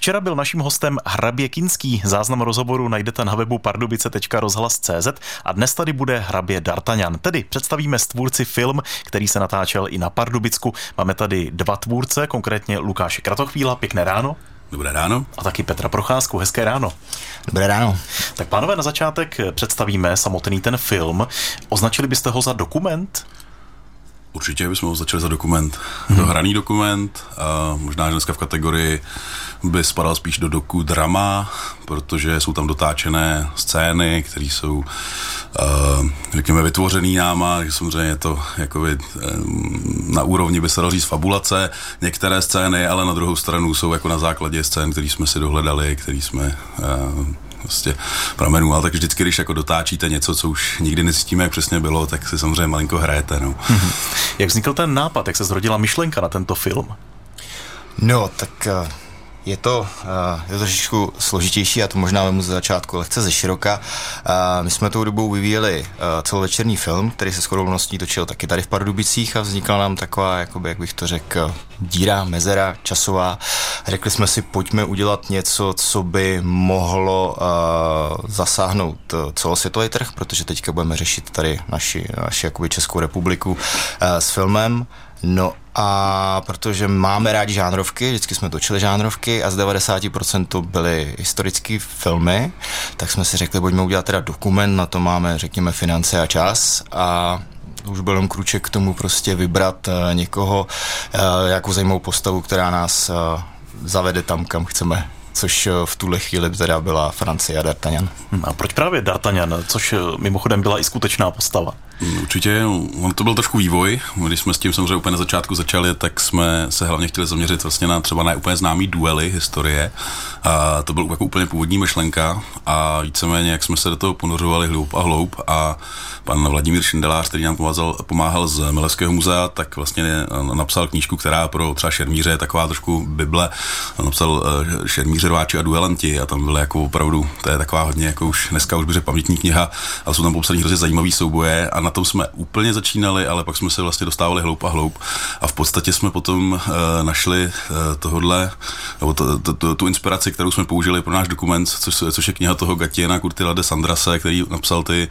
Včera byl naším hostem Hrabě Kinský. Záznam rozhovoru najdete na webu pardubice.rozhlas.cz a dnes tady bude hrabě D'Artagnan. Tedy představíme s tvůrci film, který se natáčel i na Pardubicku. Máme tady dva tvůrce, konkrétně Lukáše Kratochvíla. Pěkné ráno. Dobré ráno. A taky Petra Procházku. Hezké ráno. Dobré ráno. Tak pánové, na začátek představíme samotný ten film. Označili byste ho za dokument? Určitě bychom ho začali za dokument. To hraný dokument, a možná že dneska v kategorii by spadal spíš do doku drama, protože jsou tam dotáčené scény, které jsou řekněme vytvořený náma, že samozřejmě je to jakoby, na úrovni by se dalo říct fabulace, některé scény, ale na druhou stranu jsou jako na základě scén, které jsme si dohledali, který jsme prostě pramenů, ale tak vždycky, když jako dotáčíte něco, co už nikdy nezjistíme, jak přesně bylo, tak si samozřejmě malinko hrajete. No. Jak vznikl ten nápad, jak se zrodila myšlenka na tento film? No, tak je to trošičku složitější, a to možná vemu ze začátku lehce ze široka. My jsme tou dobou vyvíjeli celovečerní film, který se shodou okolností točil taky tady v Pardubicích a vznikla nám taková, jakoby, jak bych to řekl, díra, mezera časová. Řekli jsme si, pojďme udělat něco, co by mohlo zasáhnout celosvětový trh, protože teďka budeme řešit tady naši jakoby Českou republiku s filmem. No a protože máme rádi žánrovky, vždycky jsme točili žánrovky a z 90% to byly historické filmy, tak jsme si řekli, pojďme udělat teda dokument, na to máme, řekněme, finance a čas a už byl jen krůček k tomu prostě vybrat někoho, jakou zajímavou postavu, která nás zavede tam, kam chceme. Což v tuhle chvíli teda byla Francie a D'Artagnan. A proč právě D'Artagnan, což mimochodem byla i skutečná postava? Určitě, on to byl trošku vývoj. Když jsme s tím samozřejmě úplně na začátku začali, tak jsme se hlavně chtěli zaměřit vlastně na třeba na úplně známý duely historie. A to byl jako úplně původní myšlenka a víceméně, jak jsme se do toho ponořovali hloub a hloub a pan Vladimír Šindelář, který nám pomáhal z Milevského muzea, tak vlastně napsal knížku, která pro třeba šermíře je taková trošku bible. Napsal Šermíře, rváči a duelanti a tam byly jako opravdu, to je taková hodně jako už dneska už bych řekl pamětní kniha, ale jsou tam popsaný hrozně zajímavý souboje a na tom jsme úplně začínali, ale pak jsme se vlastně dostávali hloub a hloub a v podstatě jsme potom našli tohodle, nebo tu inspiraci, kterou jsme použili pro náš dokument, což je kniha toho Gatiena Curtila de Sandrase, který napsal ty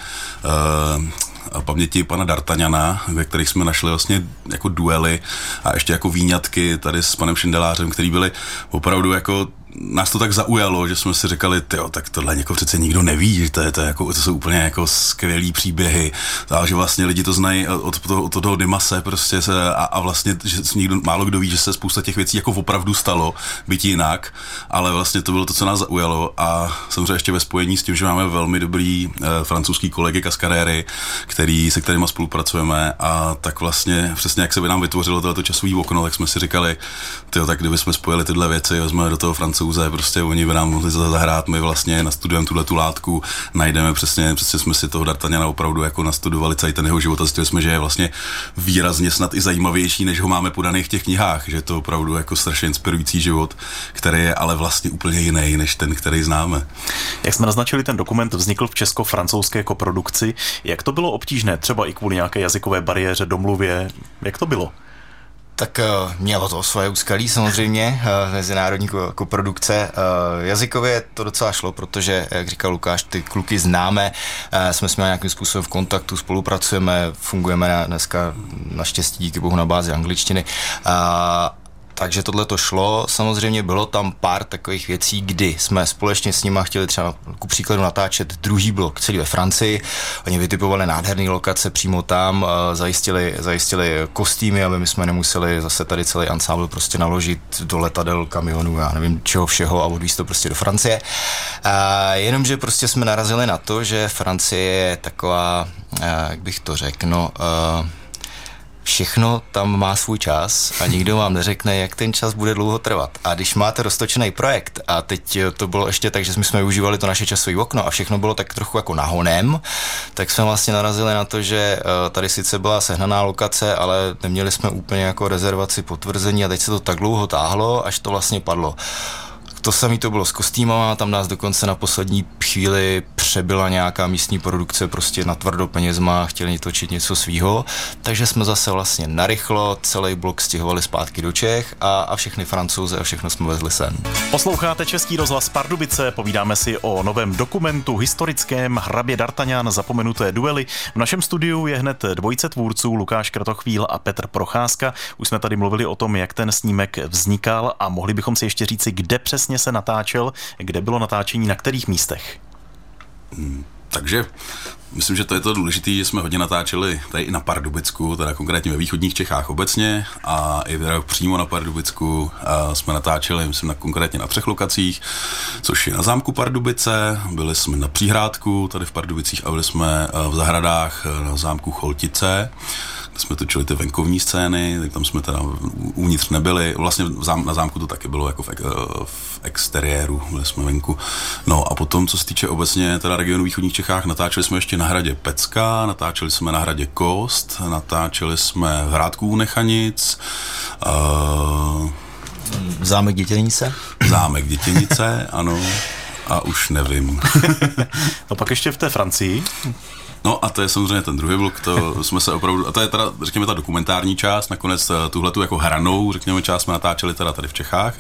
paměti pana D'Artagnana, ve kterých jsme našli vlastně jako duely a ještě jako výňatky tady s panem Šindelářem, který byly opravdu jako nás to tak zaujalo, že jsme si říkali, tyjo, tak tohle někoho přece nikdo neví, že to jsou úplně jako skvělý příběhy, a že vlastně lidi to znají od toho Dimase prostě a vlastně, že málo kdo ví, že se spousta těch věcí jako opravdu stalo, byť jinak, ale vlastně to bylo to, co nás zaujalo a samozřejmě ještě ve spojení s tím, že máme velmi dobrý francouzský kolegy kaskadéry, se kterýma spolupracujeme a tak vlastně přesně jak se by nám vytvořilo tohleto časový okno, tak jsme si říkali, tyjo, tak kdybychom spojili tyhle věci, vezmeme do toho Francouze, prostě oni by nám mohli zahrát, my vlastně nastudujeme tuhletu látku, najdeme přesně jsme si toho D'Artagnana opravdu jako nastudovali celý ten jeho život a zjistili jsme, že je vlastně výrazně snad i zajímavější, než ho máme podaný v těch knihách, že je to opravdu jako strašně inspirující život, který je ale vlastně úplně jiný, než ten, který známe. Jak jsme naznačili, ten dokument vznikl v česko-francouzské koprodukci. Jak to bylo obtížné, třeba i kvůli nějaké jazykové bariéře, domluvě? Jak to bylo? Tak mělo to svoje úskalí samozřejmě, mezinárodní koprodukce. Jazykově to docela šlo, protože, jak říkal Lukáš, ty kluky známe, jsme s nimi nějakým způsobem v kontaktu, spolupracujeme, fungujeme dneska naštěstí díky bohu na bázi angličtiny. Takže tohle to šlo, samozřejmě bylo tam pár takových věcí, kdy jsme společně s nima chtěli třeba ku příkladu natáčet druhý blok celý ve Francii, oni vytipovali nádherné lokace přímo tam, zajistili kostýmy, aby my jsme nemuseli zase tady celý ansábl prostě naložit do letadel, kamionů, já nevím čeho všeho a odvízt to prostě do Francie. Jenomže prostě jsme narazili na to, že Francie je taková, jak bych to řekl, všechno tam má svůj čas a nikdo vám neřekne, jak ten čas bude dlouho trvat. A když máte roztočený projekt a teď to bylo ještě tak, že my jsme využívali to naše časové okno a všechno bylo tak trochu jako nahonem, tak jsme vlastně narazili na to, že tady sice byla sehnaná lokace, ale neměli jsme úplně jako rezervaci potvrzení a teď se to tak dlouho táhlo, až to vlastně padlo. To samé to bylo s kostýmama, tam nás dokonce na poslední chvíli přebyla nějaká místní produkce prostě na tvrdo penězma, chtěli točit něco svýho, takže jsme zase vlastně narychlo celý blok stěhovali zpátky do Čech a všechny Francouze a všechno jsme vezli sem. Posloucháte Český rozhlas Pardubice, povídáme si o novém dokumentu historickém Hrabě D'Artagnan, zapomenuté duely. V našem studiu je hned dvojice tvůrců, Lukáš Kratochvíl a Petr Procházka. Už jsme tady mluvili o tom, jak ten snímek vznikal a mohli bychom si ještě říci, kde přesně se natáčel, kde bylo natáčení, na kterých místech. Takže myslím, že to je to důležité, že jsme hodně natáčeli tady i na Pardubicku, teda konkrétně ve východních Čechách obecně a i teda přímo na Pardubicku jsme natáčeli, myslím, konkrétně na 3 lokacích, což je na zámku Pardubice, byli jsme na Příhrádku tady v Pardubicích a byli jsme v zahradách na zámku Choltice. Jsme točili ty venkovní scény, tak tam jsme teda uvnitř nebyli, vlastně na zámku to taky bylo jako v exteriéru, byli jsme venku. No a potom, co se týče obecně teda regionu východních Čechách, natáčeli jsme ještě na hradě Pecka, natáčeli jsme na hradě Kost, natáčeli jsme v Hrádku u Nechanic, Zámek Dětěnice? Zámek Dětěnice, ano, a už nevím. No pak ještě v té Francii. No a to je samozřejmě ten druhý blok, to jsme se opravdu, a to je teda, řekněme, ta dokumentární část, nakonec tuhletu jako hranou, řekněme, část jsme natáčeli teda tady v Čechách.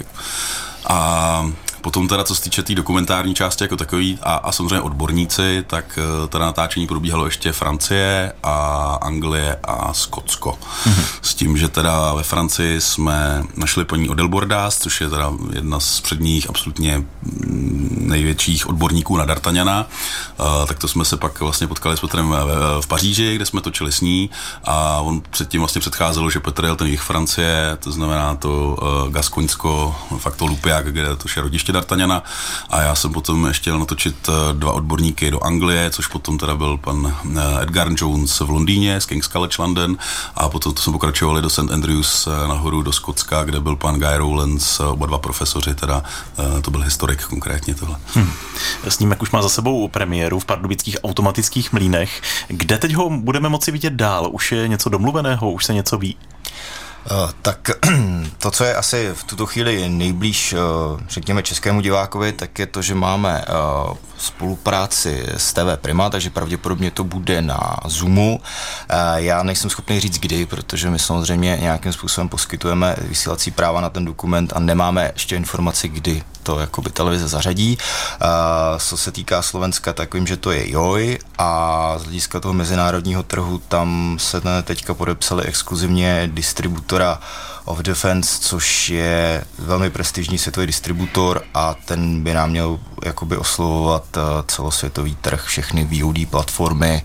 A potom teda, co se týče té dokumentární části jako takový a samozřejmě odborníci, tak teda natáčení probíhalo ještě Francie a Anglie a Skotsko. S tím, že teda ve Francii jsme našli paní Adelbordas, což je teda jedna z předních absolutně největších odborníků na D'Artagnana, tak to jsme se pak vlastně potkali s Petrem v Paříži, kde jsme točili s ní a on předtím vlastně předcházelo, že Petr jel ten jich Francie, to znamená to Gaskoňsko, fakt to Lupiak, kde to je rodiště D'Artagnana a já jsem potom ještě jel natočit 2 odborníky do Anglie, což potom teda byl pan Edgar Jones v Londýně z King's College London a potom to jsme pokračovali do St. Andrews nahoru do Skotska, kde byl pan Guy Rowlands, oba 2 profesoři, teda to byl historik konkrétně tohle. Snímek už má za sebou premiéru v pardubických automatických mlýnech. Kde teď ho budeme moci vidět dál? Už je něco domluveného, už se něco ví? Tak to, co je asi v tuto chvíli nejblíž, řekněme, českému divákovi, tak je to, že máme spolupráci s TV Prima, takže pravděpodobně to bude na Zoomu. Já nejsem schopný říct kdy, protože my samozřejmě nějakým způsobem poskytujeme vysílací práva na ten dokument a nemáme ještě informaci, kdy to jakoby televize zařadí. Co se týká Slovenska, tak vím, že to je JOJ a z hlediska toho mezinárodního trhu tam se teďka podepsali exkluzivně distributora of Defense, což je velmi prestižní světový distributor a ten by nám měl jakoby oslovovat celosvětový trh, všechny VOD platformy,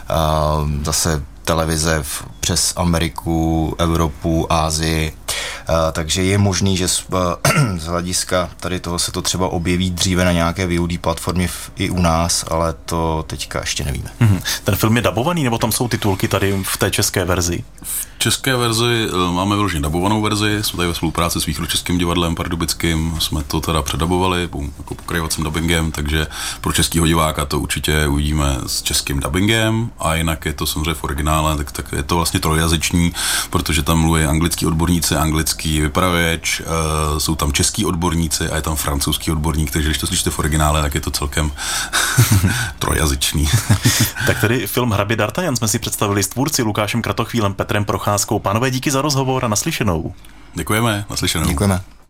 zase televize přes Ameriku, Evropu, Asii, takže je možný, že z hlediska tady toho se to třeba objeví dříve na nějaké VOD platformě i u nás, ale to teďka ještě nevíme. Ten film je dabovaný, nebo tam jsou titulky tady v té české verzi? V české verzi máme vyloženě dabovanou verzi, jsme tady ve spolupráci s Východočeským divadlem pardubickým, jsme to teda předabovali jako pokrajovacím dubbingem, takže pro českýho diváka to určitě uvidíme s českým dubbingem a jinak je to samozřejmě v originále, tak je to vlastně trojjazyční, protože tam mluví anglický odborníci, anglický vypravěč, jsou tam český odborníci a je tam francouzský odborník, takže když to slyšíte v originále, tak je to celkem trojjazyčný. Tak tedy film Hrabě D'Artagnan jsme si představili s tvůrci Lukášem Kratochvílem, Petrem Procházkou. Pánové, díky za rozhovor a naslyšenou. Děkujeme, naslyšenou. Děkujeme.